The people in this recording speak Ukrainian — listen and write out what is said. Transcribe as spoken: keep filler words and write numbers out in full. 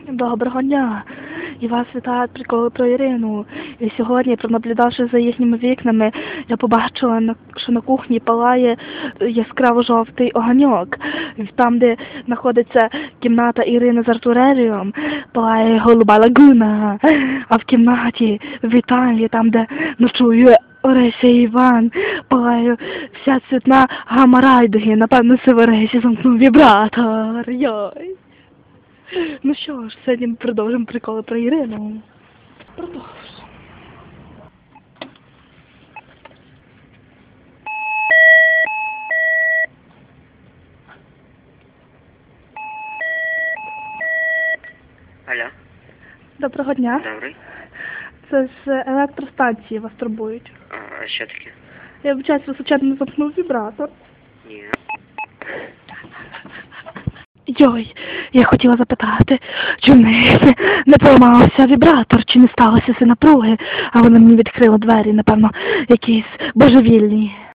Доброго дня! І вас вітають приколи про Ірину. І сьогодні, пронаблюдавши за їхніми вікнами, я побачила, що на кухні палає яскраво-жовтий огоньок. Там, де знаходиться кімната Ірини з артилерієм, палає голуба лагуна. А в кімнаті в Віталії, там, де ночує Орися і Іван, палає вся цвітна гама райдуги. Напевно, це в Оресі замкнув вібратор. Йой! Ну що ж, сьогодні ми продовжимо приколи про Ірину. Продовжуємо. Алло. Доброго дня. Добрий. Це з електростанції вас турбують. А що таке? Я вибачаюсь, ви случайно замкнув вібратор. Ні. Йой, я хотіла запитати, чи в них не поламався вібратор, чи не сталося це напруги, а вони мені відкрили двері, напевно, якісь божевільні.